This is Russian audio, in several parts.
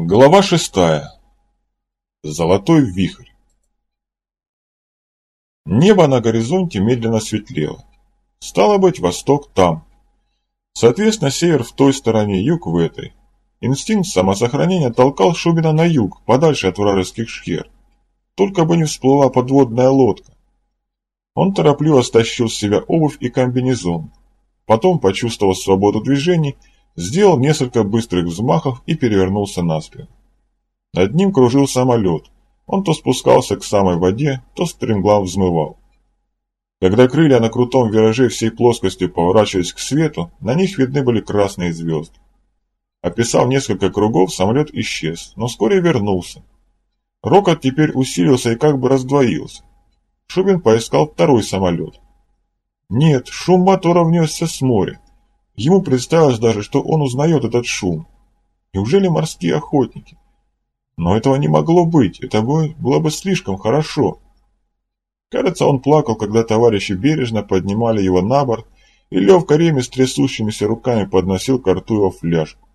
Глава 6. Золотой вихрь. Небо на горизонте медленно светлело. Стало быть, восток там. Соответственно, север в той стороне, юг в этой. Инстинкт самосохранения толкал Шубина на юг, подальше от вражеских шхер. Только бы не всплыла подводная лодка. Он торопливо стащил с себя обувь и комбинезон. Потом, почувствовав свободу движений, сделал несколько быстрых взмахов и перевернулся на спину. Над ним кружил самолет. Он то спускался к самой воде, то стремглав взмывал. Когда крылья на крутом вираже всей плоскостью поворачивались к свету, на них видны были красные звезды. Описав несколько кругов, самолет исчез, но вскоре вернулся. Рокот теперь усилился и как бы раздвоился. Шубин поискал второй самолет. Нет, шум мотора внесся с моря. Ему представилось даже, что он узнает этот шум. Неужели морские охотники? Но этого не могло быть, это было бы слишком хорошо. Кажется, он плакал, когда товарищи бережно поднимали его на борт, и Левка Реми с трясущимися руками подносил к рту его фляжку.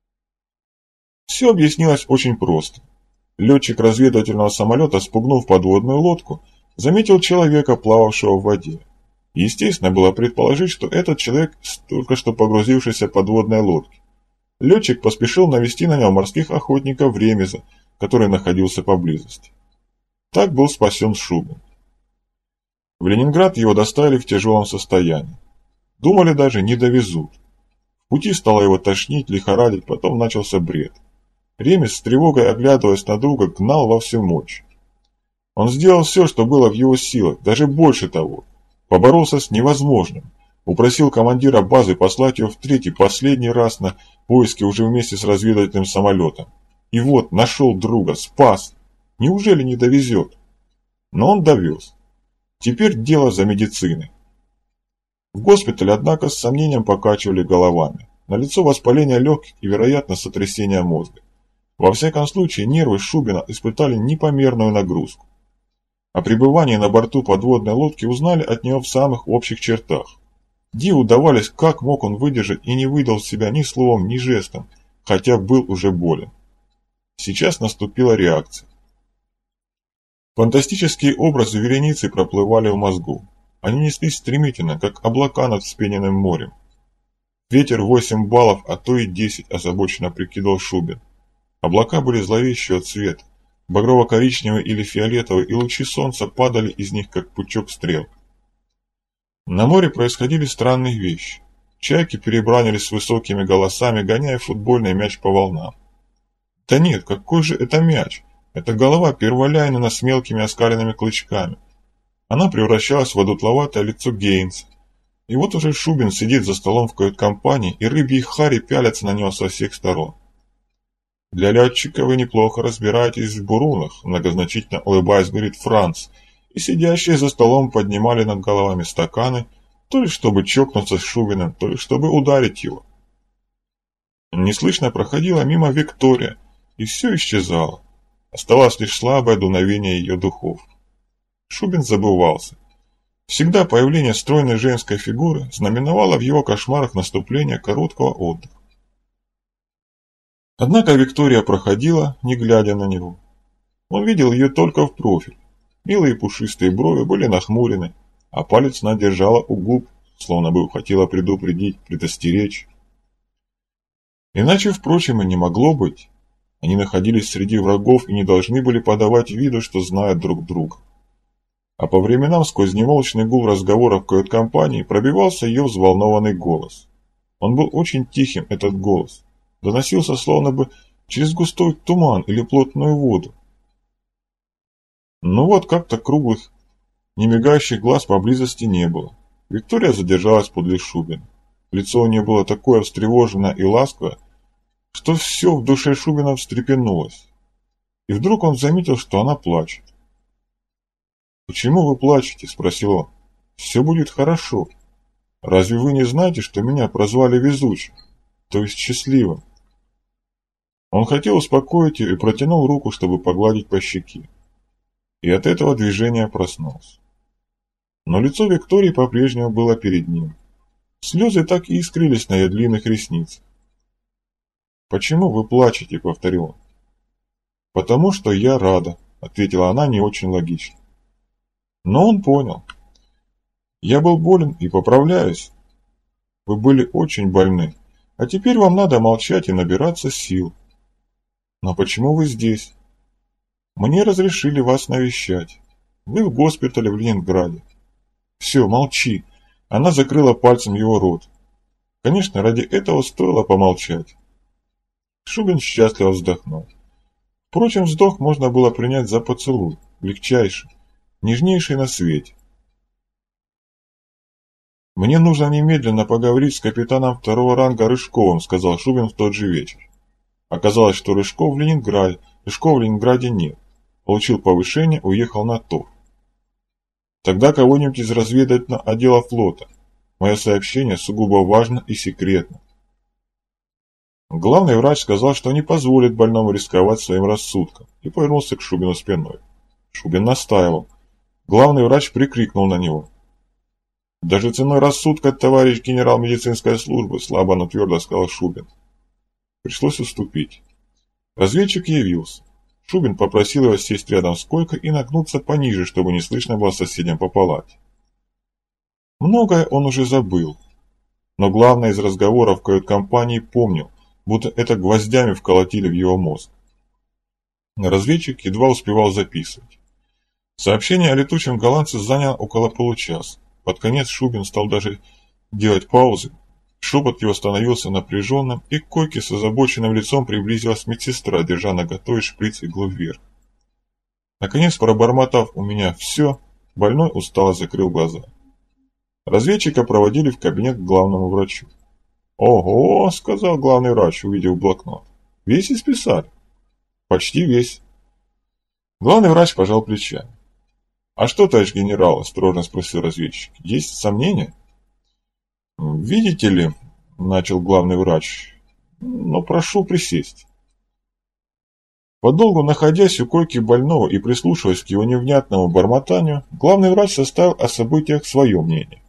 Все объяснилось очень просто. Летчик разведывательного самолета, спугнув подводную лодку, заметил человека, плававшего в воде. Естественно, было предположить, что этот человек только что погрузившийся в подводной лодке. Летчик поспешил навести на него морских охотников Ремеза, который находился поблизости. Так был спасен Шубин. В Ленинград его доставили в тяжелом состоянии. Думали даже, не довезут. В пути стало его тошнить, лихорадить, потом начался бред. Ремез с тревогой, оглядываясь на друга, гнал во всю мощь. Он сделал все, что было в его силах, даже больше того. Поборолся с невозможным. Упросил командира базы послать его в третий, последний раз на поиски уже вместе с разведывательным самолетом. И вот, нашел друга, спас. Неужели не довезет? Но он довез. Теперь дело за медициной. В госпитале, однако, с сомнением покачивали головами. Налицо воспаление легких и, вероятно, сотрясение мозга. Во всяком случае, нервы Шубина испытали непомерную нагрузку. О пребывании на борту подводной лодки узнали от него в самых общих чертах. Диву давались, как мог он выдержать и не выдал себя ни словом, ни жестом, хотя был уже болен. Сейчас наступила реакция. Фантастические образы вереницы проплывали в мозгу. Они неслись стремительно, как облака над вспененным морем. Ветер 8 баллов, а то и 10, озабоченно прикидывал Шубин. Облака были зловещего цвета, багрово-коричневые или фиолетовые, и лучи солнца падали из них, как пучок стрел. На море происходили странные вещи. Чайки перебранились с высокими голосами, гоняя футбольный мяч по волнам. Да нет, какой же это мяч? Это голова Перволяйнена с мелкими оскаленными клычками. Она превращалась в одутловатое лицо Гейнса. И вот уже Шубин сидит за столом в кают-компании, и рыбьи хари пялятся на него со всех сторон. «Для летчика вы неплохо разбираетесь в бурунах», многозначительно улыбаясь, говорит Франц, и сидящие за столом поднимали над головами стаканы, то ли чтобы чокнуться с Шубиным, то ли чтобы ударить его. Неслышно проходила мимо Виктория, и все исчезало. Оставалось лишь слабое дуновение ее духов. Шубин забывался. Всегда появление стройной женской фигуры знаменовало в его кошмарах наступление короткого отдыха. Однако Виктория проходила, не глядя на него. Он видел ее только в профиль. Милые пушистые брови были нахмурены, а палец она держала у губ, словно бы хотела предупредить, предостеречь. Иначе, впрочем, и не могло быть. Они находились среди врагов и не должны были подавать виду, что знают друг друга. А по временам сквозь немолчный гул разговоров в кают-компании пробивался ее взволнованный голос. Он был очень тихим, этот голос. Доносился словно бы через густой туман или плотную воду. Но вот как-то круглых, немигающих глаз поблизости не было. Виктория задержалась подле Шубина. Лицо у нее было такое встревоженное и ласковое, что все в душе Шубина встрепенулось. И вдруг он заметил, что она плачет. «Почему вы плачете?» – спросил он. «Все будет хорошо. Разве вы не знаете, что меня прозвали везучим, то есть счастливым?» Он хотел успокоить ее и протянул руку, чтобы погладить по щеке. И от этого движения проснулся. Но лицо Виктории по-прежнему было перед ним. Слезы так и искрились на ее длинных ресницах. «Почему вы плачете?» – повторил он. «Потому что я рада», — ответила она не очень логично. Но он понял. «Я был болен и поправляюсь. Вы были очень больны, а теперь вам надо молчать и набираться сил». «Но почему вы здесь?» «Мне разрешили вас навещать. Вы в госпитале в Ленинграде». «Все, молчи». Она закрыла пальцем его рот. Конечно, ради этого стоило помолчать. Шубин счастливо вздохнул. Впрочем, вздох можно было принять за поцелуй, легчайший, нежнейший на свете. «Мне нужно немедленно поговорить с капитаном второго ранга Рыжковым», — сказал Шубин в тот же вечер. Оказалось, что Рыжкова в Ленинграде нет. Получил повышение, уехал на ТОВ. «Тогда кого-нибудь из разведывательного отдела флота. Мое сообщение сугубо важно и секретно». Главный врач сказал, что не позволит больному рисковать своим рассудком, и повернулся к Шубину спиной. Шубин настаивал. Главный врач прикрикнул на него. «Даже ценой рассудка, товарищ генерал медицинской службы», слабо, но твердо сказал Шубин. Пришлось уступить. Разведчик явился. Шубин попросил его сесть рядом с койкой и нагнуться пониже, чтобы не слышно было соседям по палате. Многое он уже забыл, но главное из разговоров в кают-компании помнил, будто это гвоздями вколотили в его мозг. Разведчик едва успевал записывать. Сообщение о летучем голландце заняло около получаса. Под конец Шубин стал даже делать паузы. Шепот его становился напряженным, и к койке с озабоченным лицом приблизилась медсестра, держа наготове шприц иглу вверх. Наконец, пробормотав «у меня все», больной устало закрыл глаза. Разведчика проводили в кабинет к главному врачу. «Ого!» — сказал главный врач, увидев блокнот. «Весь исписали?» «Почти весь». Главный врач пожал плечами. «А что, товарищ генерал?» — осторожно спросил разведчик. «Есть сомнения?» «Видите ли», — начал главный врач, — «но прошу присесть». Подолгу находясь у койки больного и прислушиваясь к его невнятному бормотанию, главный врач составил о событиях свое мнение.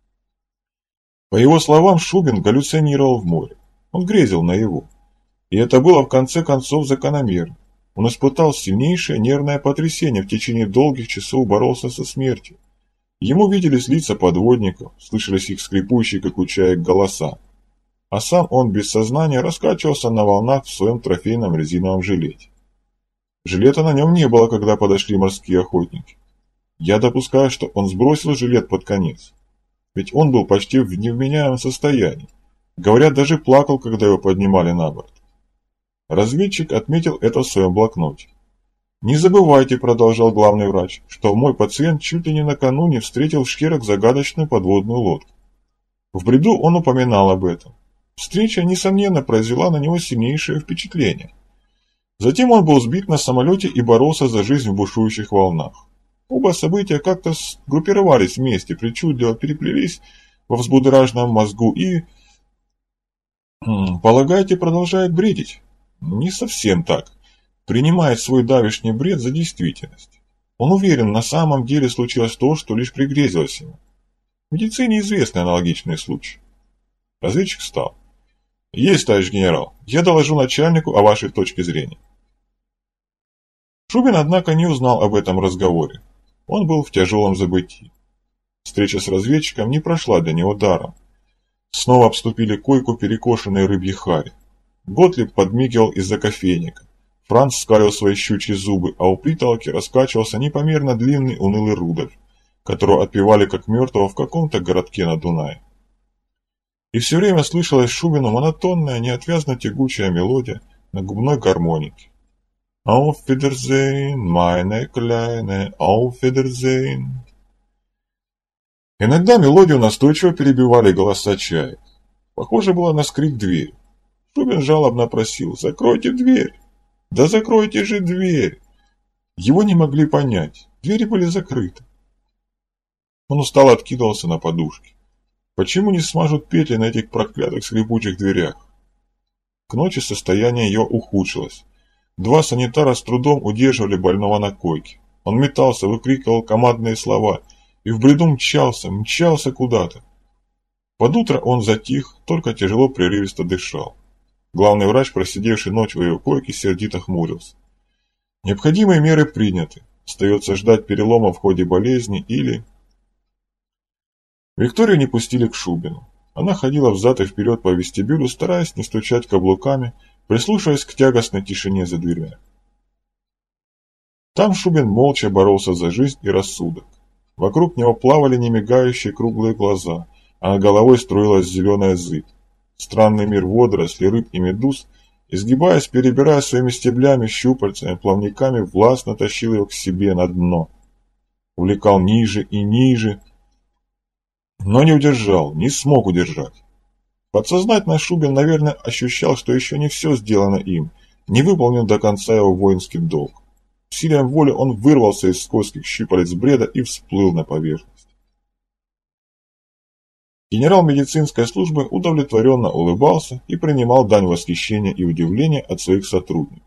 По его словам, Шубин галлюцинировал в море. Он грезил наяву. И это было в конце концов закономерно. Он испытал сильнейшее нервное потрясение, в течение долгих часов боролся со смертью. Ему виделись лица подводников, слышались их скрипучие, как у чаек, голоса. А сам он без сознания раскачивался на волнах в своем трофейном резиновом жилете. Жилета на нем не было, когда подошли морские охотники. Я допускаю, что он сбросил жилет под конец. Ведь он был почти в невменяемом состоянии. Говорят, даже плакал, когда его поднимали на борт. Разведчик отметил это в своем блокноте. «Не забывайте», — продолжал главный врач, «что мой пациент чуть ли не накануне встретил в шхерах загадочную подводную лодку. В бреду он упоминал об этом. Встреча, несомненно, произвела на него сильнейшее впечатление. Затем он был сбит на самолете и боролся за жизнь в бушующих волнах. Оба события как-то сгруппировались вместе, причудливо переплелись во взбудораженном мозгу и... Полагаете, продолжает бредить? Не совсем так. Принимает свой давешний бред за действительность. Он уверен, на самом деле случилось то, что лишь пригрезилось ему. В медицине известны аналогичные случаи». Разведчик встал. «Есть, товарищ генерал. Я доложу начальнику о вашей точке зрения». Шубин, однако, не узнал об этом разговоре. Он был в тяжелом забытии. Встреча с разведчиком не прошла для него даром. Снова обступили койку перекошенные рыбьи хари. Готлиб подмигивал из-за кофейника. Франц скалил свои щучьи зубы, а у притолоки раскачивался непомерно длинный унылый Рудольф, которого отпевали как мертвого в каком-то городке на Дунае. И все время слышалась Шубину монотонная, неотвязно тягучая мелодия на губной гармонике. «Auf Wiedersehen, meine Kleine, auf Wiedersehen». Иногда мелодию настойчиво перебивали голоса чаек. Похоже было на скрип двери. Шубин жалобно просил: «Закройте дверь! Да закройте же дверь!» Его не могли понять. Двери были закрыты. Он устало откидывался на подушке. Почему не смажут петли на этих проклятых скрипучих дверях? К ночи состояние ее ухудшилось. Два санитара с трудом удерживали больного на койке. Он метался, выкрикивал командные слова и в бреду мчался куда-то. Под утро он затих, только тяжело прерывисто дышал. Главный врач, просидевший ночь в ее койке, сердито хмурился. Необходимые меры приняты. Остается ждать перелома в ходе болезни или... Викторию не пустили к Шубину. Она ходила взад и вперед по вестибюлю, стараясь не стучать каблуками, прислушиваясь к тягостной тишине за дверьми. Там Шубин молча боролся за жизнь и рассудок. Вокруг него плавали немигающие круглые глаза, а над головой струилась зеленая зыбь. Странный мир водорослей, рыб и медуз, изгибаясь, перебирая своими стеблями, щупальцами, плавниками, властно тащил его к себе на дно. Увлекал ниже и ниже, но не удержал, не смог удержать. Подсознательно Шубин, наверное, ощущал, что еще не все сделано им, не выполнен до конца его воинский долг. Усилием воли он вырвался из скользких щупалец бреда и всплыл на поверхность. Генерал медицинской службы удовлетворенно улыбался и принимал дань восхищения и удивления от своих сотрудников.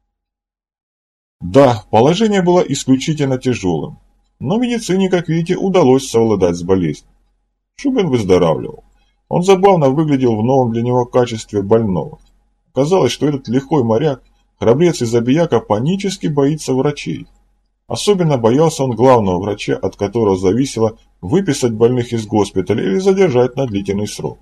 Да, положение было исключительно тяжелым, но медицине, как видите, удалось совладать с болезнью. Шубин выздоравливал. Он забавно выглядел в новом для него качестве больного. Казалось, что этот лихой моряк, храбрец и забияка, панически боится врачей. Особенно боялся он главного врача, от которого зависело выписать больных из госпиталя или задержать на длительный срок.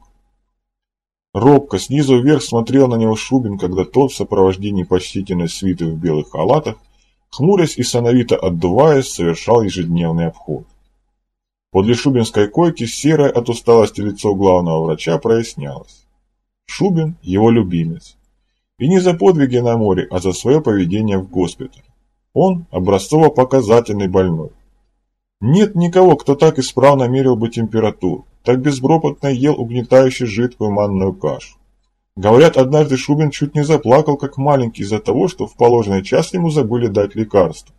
Робко снизу вверх смотрел на него Шубин, когда тот в сопровождении почтительной свиты в белых халатах, хмурясь и сановито отдуваясь, совершал ежедневный обход. Подле шубинской койки серое от усталости лицо главного врача прояснялось. Шубин – его любимец. И не за подвиги на море, а за свое поведение в госпитале. Он – образцово-показательный больной. Нет никого, кто так исправно мерил бы температуру, так безропотно ел угнетающую жидкую манную кашу. Говорят, однажды Шубин чуть не заплакал, как маленький, из-за того, что в положенный час ему забыли дать лекарство.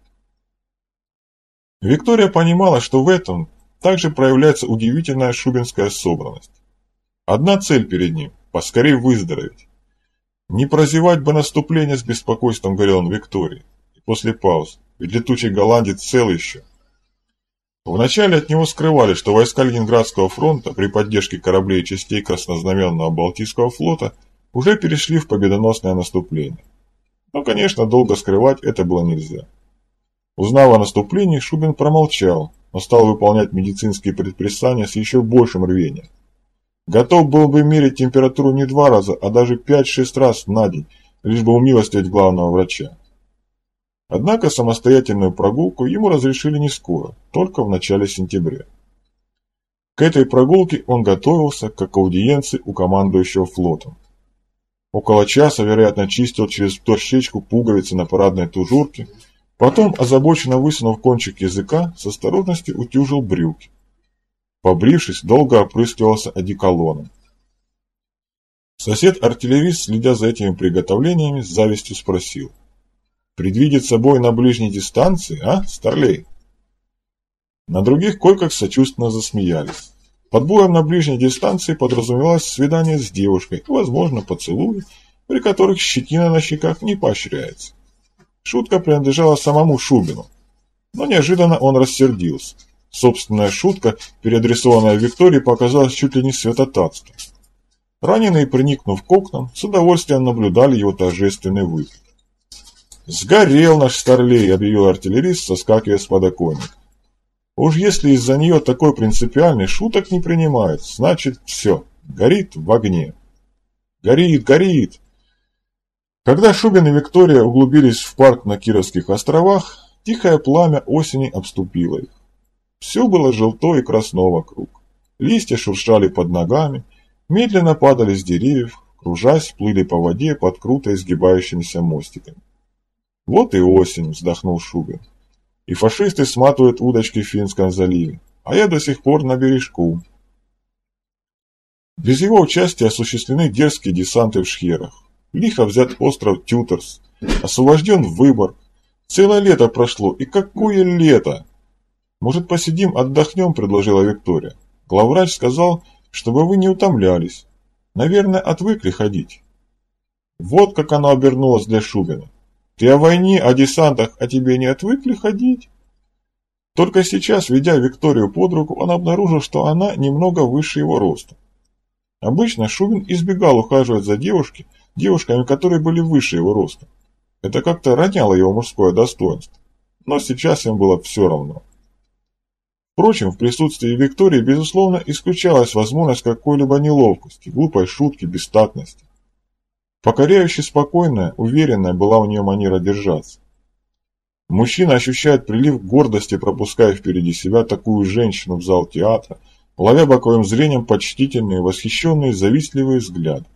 Виктория понимала, что в этом также проявляется удивительная шубинская собранность. Одна цель перед ним – поскорее выздороветь. Не прозевать бы наступление, с беспокойством говорил он Виктории. И после пауз, ведь летучий голландец цел еще. Вначале от него скрывали, что войска Ленинградского фронта при поддержке кораблей и частей Краснознаменного Балтийского флота уже перешли в победоносное наступление. Но, конечно, долго скрывать это было нельзя. Узнав о наступлении, Шубин промолчал, но стал выполнять медицинские предписания с еще большим рвением. Готов был бы мерить температуру не 2 раза, а даже 5-6 раз на день, лишь бы умилостивить главного врача. Однако самостоятельную прогулку ему разрешили не скоро, только в начале сентября. К этой прогулке он готовился, как к аудиенции у командующего флотом. Около часа, вероятно, чистил через дощечку пуговицы на парадной тужурке, потом, озабоченно высунув кончик языка, с осторожностью утюжил брюки. Побрившись, долго опрыскивался одеколоном. Сосед-артиллерист, следя за этими приготовлениями, с завистью спросил: «Предвидит собой на ближней дистанции, а, старлей?» На других койках сочувственно засмеялись. Под боем на ближней дистанции подразумевалось свидание с девушкой, возможно, поцелуи, при которых щетина на щеках не поощряется. Шутка принадлежала самому Шубину, но неожиданно он рассердился. Собственная шутка, переадресованная Виктории, показалась чуть ли не святотатством. Раненые, приникнув к окнам, с удовольствием наблюдали его торжественный выход. «Сгорел наш старлей», — объявил артиллерист, соскакивая с подоконника. «Уж если из-за нее такой принципиальный шуток не принимает, значит, все, горит в огне. Горит, горит!» Когда Шубин и Виктория углубились в парк на Кировских островах, тихое пламя осени обступило их. Все было желто и красно вокруг. Листья шуршали под ногами, медленно падали с деревьев, кружась, плыли по воде под круто изгибающимися мостиками. «Вот и осень», — вздохнул Шубин. «И фашисты сматывают удочки в Финском заливе, а я до сих пор на бережку». Без его участия осуществлены дерзкие десанты в Шхерах. Лихо взят остров Тютерс, освобожден Выборг. Целое лето прошло, и какое лето! «Может, посидим, отдохнем?» – предложила Виктория. «Главврач сказал, чтобы вы не утомлялись. Наверное, отвыкли ходить». Вот как оно обернулось для Шубина. «Ты о войне, о десантах, а тебе не отвыкли ходить?» Только сейчас, ведя Викторию под руку, он обнаружил, что она немного выше его роста. Обычно Шубин избегал ухаживать за девушками, которые были выше его роста. Это как-то роняло его мужское достоинство. Но сейчас им было все равно. Впрочем, в присутствии Виктории, безусловно, исключалась возможность какой-либо неловкости, глупой шутки, бестактности. Покоряюще спокойная, уверенная была у нее манера держаться. Мужчина ощущает прилив гордости, пропуская впереди себя такую женщину в зал театра, ловя боковым зрением почтительные, восхищенные, завистливые взгляды.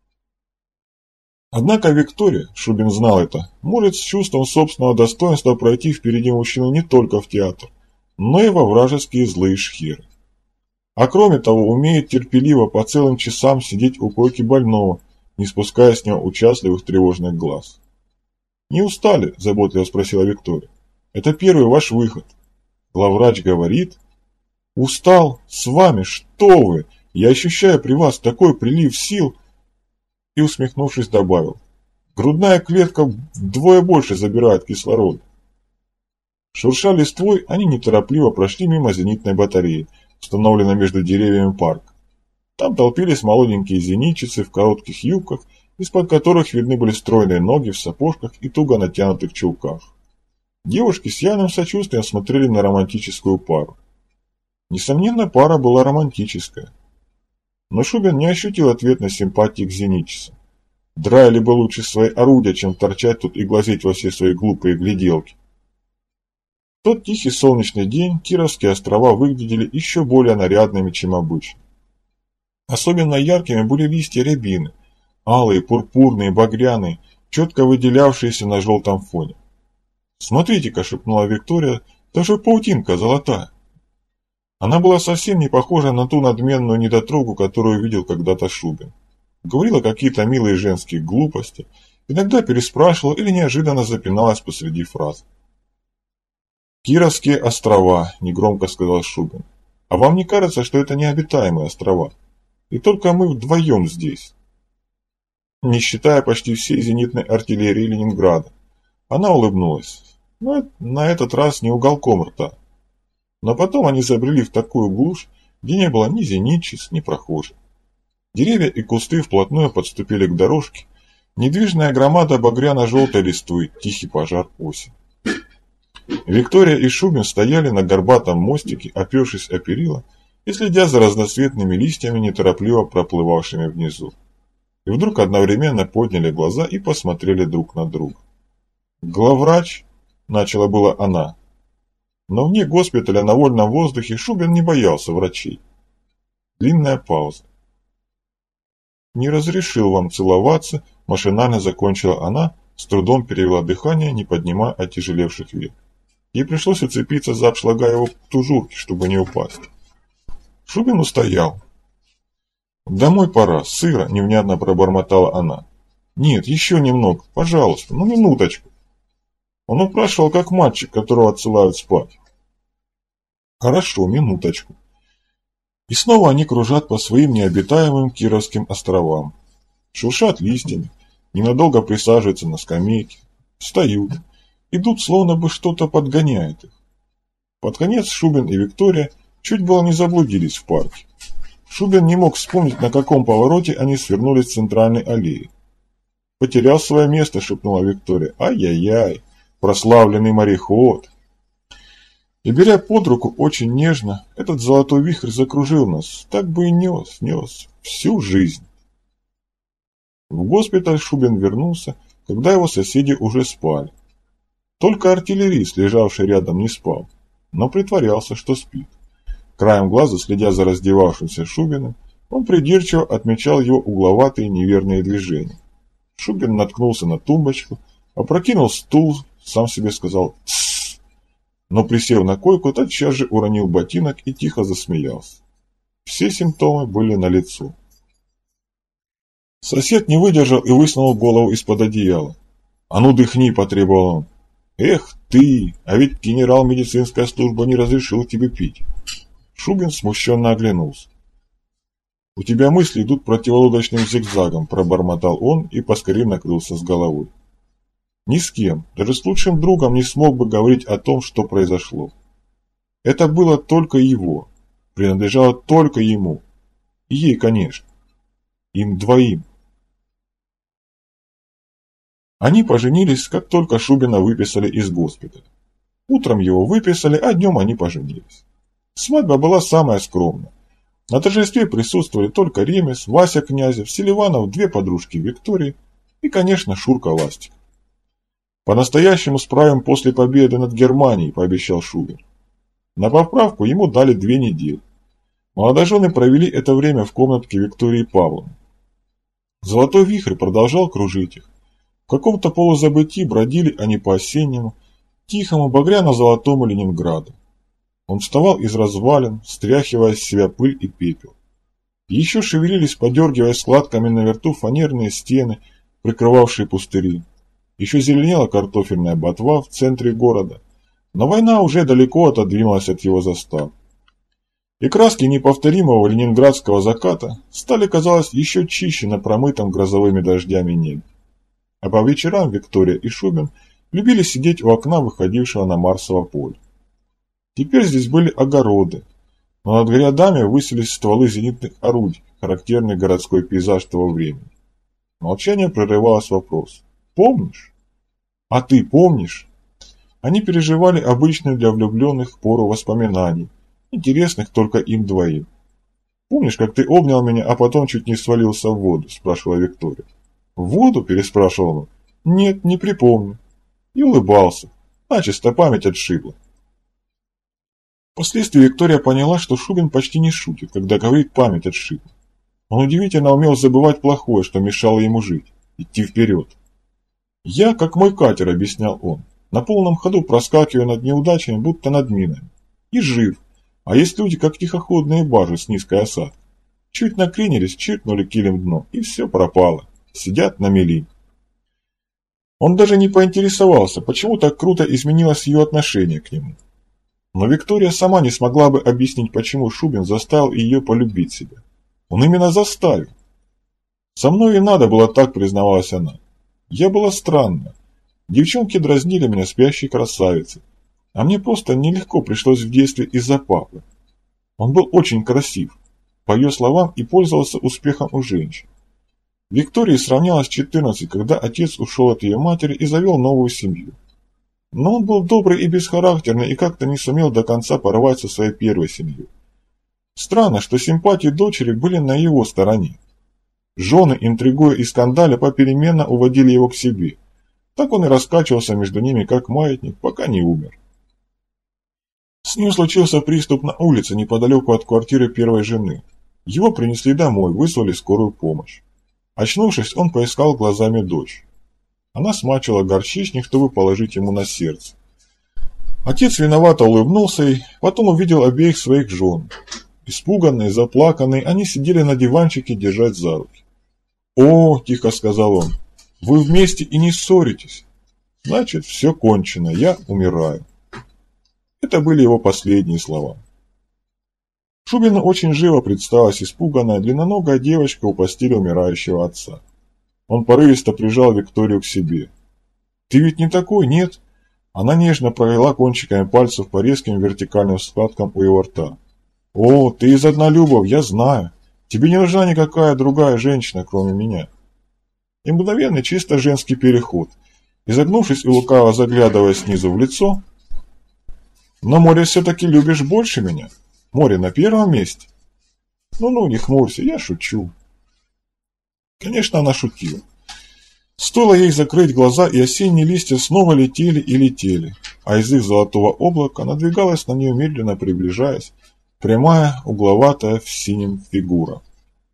Однако Виктория, Шубин знал это, может с чувством собственного достоинства пройти впереди мужчину не только в театр, но и во вражеские злые шхеры. А кроме того, умеет терпеливо по целым часам сидеть у койки больного, не спуская с него участливых тревожных глаз. «Не устали?» – заботливо спросила Виктория. «Это первый ваш выход». Главврач говорит: «Устал? С вами? Что вы? Я ощущаю при вас такой прилив сил». И, усмехнувшись, добавил: «Грудная клетка вдвое больше забирает кислорода». Шурша листвой, они неторопливо прошли мимо зенитной батареи, установленной между деревьями парка. Там толпились молоденькие зенитчицы в коротких юбках, из-под которых видны были стройные ноги в сапожках и туго натянутых чулках. Девушки с явным сочувствием смотрели на романтическую пару. Несомненно, пара была романтическая. Но Шубин не ощутил ответной симпатии к зенитчицам. Драили бы лучше свои орудия, чем торчать тут и глазеть во все свои глупые гляделки. В тот тихий солнечный день Кировские острова выглядели еще более нарядными, чем обычно. Особенно яркими были листья рябины, алые, пурпурные, багряные, четко выделявшиеся на желтом фоне. «Смотрите-ка», — шепнула Виктория, — «даже паутинка золотая». Она была совсем не похожа на ту надменную недотрогу, которую видел когда-то Шубин. Говорила какие-то милые женские глупости, иногда переспрашивала или неожиданно запиналась посреди фраз. «Кировские острова», — негромко сказал Шубин. «А вам не кажется, что это необитаемые острова? И только мы вдвоем здесь?» Не считая почти всей зенитной артиллерии Ленинграда. Она улыбнулась, но на этот раз не уголком рта. Но потом они забрели в такую глушь, где не было ни зенитчиц, ни прохожих. Деревья и кусты вплотную подступили к дорожке, недвижная громада багряно-желтой листвы, тихий пожар осени. Виктория и Шубин стояли на горбатом мостике, опершись о перила и следя за разноцветными листьями, неторопливо проплывавшими внизу. И вдруг одновременно подняли глаза и посмотрели друг на друга. «Главврач?» – начала была она. Но вне госпиталя на вольном воздухе Шубин не боялся врачей. Длинная пауза. «Не разрешил вам целоваться», – машинально закончила она, с трудом перевела дыхание, не поднимая оттяжелевших век. Ей пришлось уцепиться за обшлага его тужурки, чтобы не упасть. Шубин устоял. «Домой пора, сыро», – невнятно пробормотала она. «Нет, еще немного, пожалуйста, ну минуточку». Он упрашивал, как мальчик, которого отсылают спать. «Хорошо, минуточку». И снова они кружат по своим необитаемым Кировским островам. Шуршат листьями, ненадолго присаживаются на скамейке, встают, идут, словно бы что-то подгоняет их. Под конец Шубин и Виктория чуть было не заблудились в парке. Шубин не мог вспомнить, на каком повороте они свернули с центральной аллеи. «Потерял свое место», — шепнула Виктория. «Ай-яй-яй, прославленный мореход». И, беря под руку очень нежно, этот золотой вихрь закружил нас, так бы и нес всю жизнь. В госпиталь Шубин вернулся, когда его соседи уже спали. Только артиллерист, лежавший рядом, не спал, но притворялся, что спит. Краем глаза, следя за раздевавшимся Шубиным, он придирчиво отмечал его угловатые неверные движения. Шубин наткнулся на тумбочку, опрокинул стул, сам себе сказал «тссс», но, присев на койку, тотчас же уронил ботинок и тихо засмеялся. Все симптомы были налицо. Сосед не выдержал и высунул голову из-под одеяла. «А ну дыхни», — потребовал он. «Эх ты, а ведь генерал-медицинская служба не разрешил тебе пить». Шубин смущенно оглянулся. «У тебя мысли идут противолодочным зигзагом», — пробормотал он и поскорее накрылся с головой. Ни с кем, даже с лучшим другом не смог бы говорить о том, что произошло. Это было только его, принадлежало только ему. И ей, конечно. Им двоим. Они поженились, как только Шубина выписали из госпиталя. Утром его выписали, а днем они поженились. Свадьба была самая скромная. На торжестве присутствовали только Ремес, Вася Князев, Селиванов, две подружки Виктории и, конечно, Шурка Ластик. «По-настоящему справим после победы над Германией», – пообещал Шубин. На поправку ему дали 2 недели. Молодожены провели это время в комнатке Виктории Павловны. Золотой вихрь продолжал кружить их. В каком-то полузабытии бродили они по осеннему, тихому, багряно-золотому Ленинграду. Он вставал из развалин, стряхивая с себя пыль и пепел. Еще шевелились, подергивая складками на верту, фанерные стены, прикрывавшие пустыри. Еще зеленела картофельная ботва в центре города, но война уже далеко отодвинулась от его застав. И краски неповторимого ленинградского заката стали, казалось, еще чище на промытом грозовыми дождями небе. А по вечерам Виктория и Шубин любили сидеть у окна, выходившего на Марсово поле. Теперь здесь были огороды, но над грядами высились стволы зенитных орудий, характерный городской пейзаж того времени. Молчание прерывалось вопрос: «Помнишь?» «А ты помнишь?» Они переживали обычную для влюбленных пору воспоминаний, интересных только им двоим. «Помнишь, как ты обнял меня, а потом чуть не свалился в воду?» – спрашивала Виктория. «В воду?» – переспрашивал он. «Нет, не припомню». И улыбался. Начисто память отшибла. Впоследствии Виктория поняла, что Шубин почти не шутит, когда говорит «память отшибла». Он удивительно умел забывать плохое, что мешало ему жить, идти вперед. «Я, как мой катер», – объяснял он, – «на полном ходу проскакиваю над неудачами, будто над минами. И жив. А есть люди, как тихоходные баржи с низкой осадкой. Чуть накренились, чиркнули килем дно, и все пропало. Сидят на мели». Он даже не поинтересовался, почему так круто изменилось ее отношение к нему. Но Виктория сама не смогла бы объяснить, почему Шубин заставил ее полюбить себя. Он именно заставил. «Со мной и надо было так», – признавалась она. «Я была странная. Девчонки дразнили меня спящей красавицей. А мне просто нелегко пришлось в детстве из-за папы. Он был очень красив, по ее словам, и пользовался успехом у женщин. Виктории сравнялось 14, когда отец ушел от ее матери и завел новую семью. Но он был добрый и бесхарактерный и как-то не сумел до конца порвать со своей первой семьей. Странно, что симпатии дочери были на его стороне. Жены, интригуя и скандаля, попеременно уводили его к себе. Так он и раскачивался между ними, как маятник, пока не умер. С ним случился приступ на улице, неподалеку от квартиры первой жены. Его принесли домой, вызвали скорую помощь. Очнувшись, он поискал глазами дочь. Она смачивала горчичник, чтобы положить ему на сердце. Отец виновато улыбнулся и потом увидел обеих своих жен. Испуганные, заплаканные, они сидели на диванчике, держась за руки. «О, — тихо сказал он, — вы вместе и не ссоритесь. Значит, все кончено, я умираю». Это были его последние слова. Шубину очень живо представилась испуганная, длинноногая девочка у постели умирающего отца. Он порывисто прижал Викторию к себе. «Ты ведь не такой, нет?» Она нежно провела кончиками пальцев по резким вертикальным складкам у его рта. «О, ты из однолюбов, я знаю. Тебе не нужна никакая другая женщина, кроме меня». И мгновенный чисто женский переход. Изогнувшись и лукаво заглядывая снизу в лицо: «Но, Море, все-таки любишь больше меня? Море на первом месте?» «Ну-ну, не хмурься, я шучу». Конечно, она шутила. Стоило ей закрыть глаза, и осенние листья снова летели и летели, а из их золотого облака надвигалась на нее, медленно приближаясь, прямая, угловатая в синем фигура.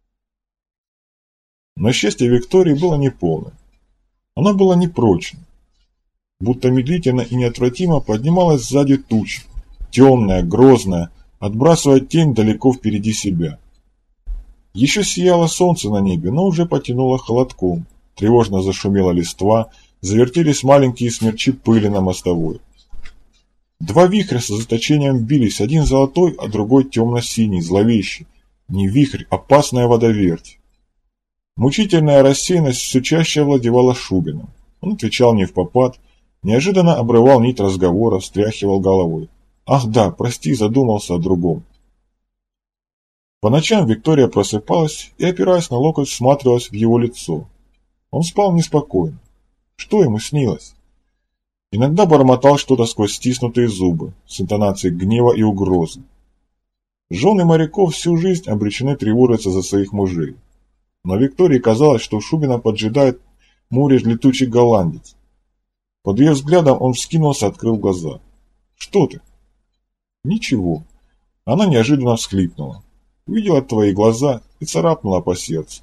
Но счастье Виктории было неполное. Оно было непрочным. Будто медлительно и неотвратимо поднималась сзади туча, темная, грозная, отбрасывая тень далеко впереди себя. Еще сияло солнце на небе, но уже потянуло холодком, тревожно зашумела листва, завертелись маленькие смерчи пыли на мостовой. Два вихря с заточением бились, один золотой, а другой темно-синий, зловещий. Не вихрь, опасная водоверть. Мучительная рассеянность все чаще овладевала Шубиным. Он отвечал не впопад, неожиданно обрывал нить разговора, встряхивал головой. «Ах да, прости, задумался о другом». По ночам Виктория просыпалась и, опираясь на локоть, всматривалась в его лицо. Он спал неспокойно. Что ему снилось? Иногда бормотал что-то сквозь стиснутые зубы, с интонацией гнева и угрозы. Жены моряков всю жизнь обречены тревожиться за своих мужей. Но Виктории казалось, что Шубина поджидает море летучий голландец. Под ее взглядом он вскинулся, открыл глаза. «Что ты?» «Ничего». Она неожиданно всхлипнула. Увидела твои глаза и царапнула по сердцу.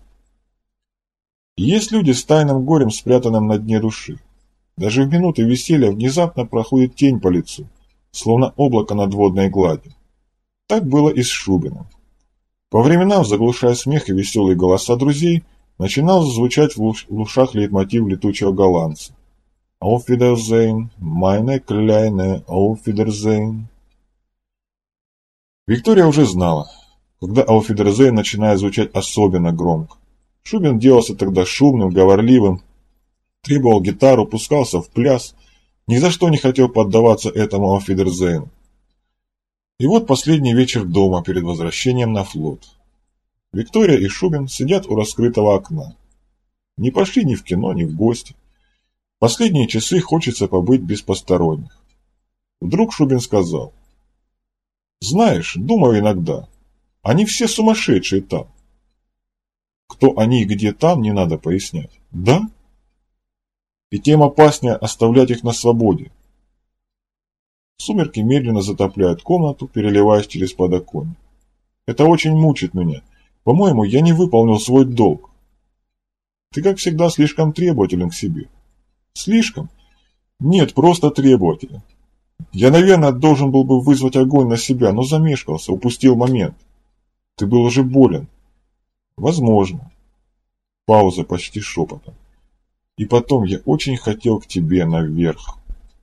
Есть люди с тайным горем, спрятанным на дне души. Даже в минуты веселья внезапно проходит тень по лицу, словно облако над водной гладью. Так было и с Шубиным. По временам, заглушая смех и веселые голоса друзей, начинал звучать в ушах лейтмотив летучего голландца. «Auf Wiedersehen, meine kleine, auf Wiedersehen». Виктория уже знала, когда «Auf Wiedersehen» начинает звучать особенно громко. Шубин делался тогда шумным, говорливым, требовал гитару, пускался в пляс, ни за что не хотел поддаваться этому «Auf Wiedersehen». И вот последний вечер дома перед возвращением на флот. Виктория и Шубин сидят у раскрытого окна. Не пошли ни в кино, ни в гости. Последние часы хочется побыть без посторонних. Вдруг Шубин сказал: «Знаешь, думаю иногда, они все сумасшедшие там». Кто они и где там, не надо пояснять. Да? И тем опаснее оставлять их на свободе. Сумерки медленно затопляют комнату, переливаясь через подоконник. Это очень мучит меня. По-моему, я не выполнил свой долг. Ты, как всегда, слишком требователен к себе. Слишком? Нет, просто требователен. Я, наверное, должен был бы вызвать огонь на себя, но замешкался, упустил момент. Ты был уже болен. Возможно. Пауза почти шепотом. И потом я очень хотел к тебе наверх.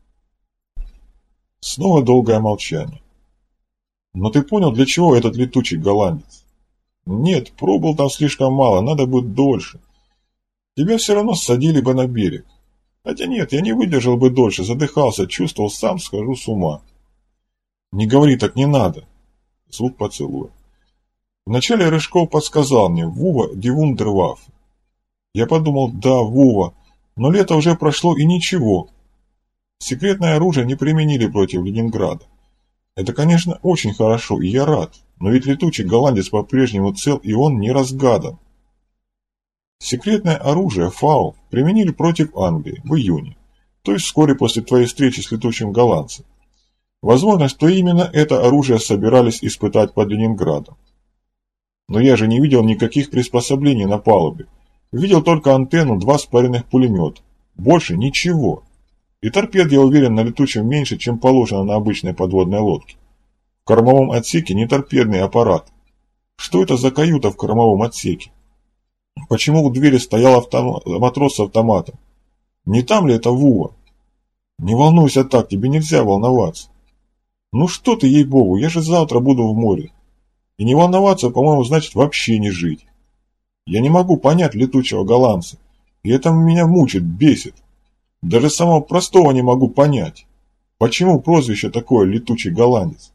Снова долгое молчание. Но ты понял, для чего этот летучий голландец? Нет, пробыл там слишком мало, надо будет дольше. Тебя все равно ссадили бы на берег. Хотя нет, я не выдержал бы дольше, задыхался, чувствовал, сам схожу с ума. Не говори так, не надо. Звук поцелуя. Вначале Рыжков подсказал мне: Вова, die Wunderwaffe. Я подумал: да, Вова, но лето уже прошло и ничего. Секретное оружие не применили против Ленинграда. Это, конечно, очень хорошо, и я рад, но ведь летучий голландец по-прежнему цел, и он не разгадан. Секретное оружие ФАУ применили против Англии в июне, то есть вскоре после твоей встречи с летучим голландцем. Возможно, что именно это оружие собирались испытать под Ленинградом. Но я же не видел никаких приспособлений на палубе. Видел только антенну, 2 спаренных пулемета. Больше ничего. И торпед, я уверен, на летучем меньше, чем положено на обычной подводной лодке. В кормовом отсеке не торпедный аппарат. Что это за каюта в кормовом отсеке? Почему у двери стоял матрос с автоматом? Не там ли это Вова? Не волнуйся так, тебе нельзя волноваться. Ну что ты, ей-богу, я же завтра буду в море. И не волноваться, по-моему, значит вообще не жить. Я не могу понять летучего голландца. И это меня мучит, бесит. Даже самого простого не могу понять. Почему прозвище такое «летучий голландец»?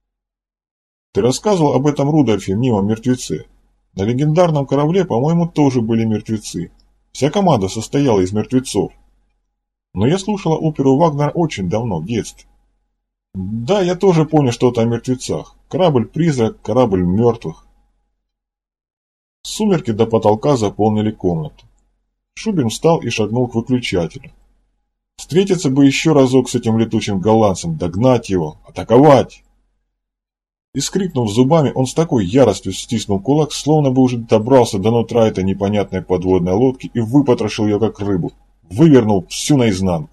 Ты рассказывал об этом Рудольфе в «Мнимом мертвеце». На легендарном корабле, по-моему, тоже были мертвецы. Вся команда состояла из мертвецов. Но я слушала оперу Вагнера очень давно, в детстве. Да, я тоже помню что-то о мертвецах. Корабль-призрак, корабль мертвых. Сумерки до потолка заполнили комнату. Шубин встал и шагнул к выключателю. Встретиться бы еще разок с этим летучим голландцем, догнать его, атаковать. И скрипнув зубами, он с такой яростью стиснул кулак, словно бы уже добрался до нутра этой непонятной подводной лодки и выпотрошил ее как рыбу, вывернул всю наизнанку.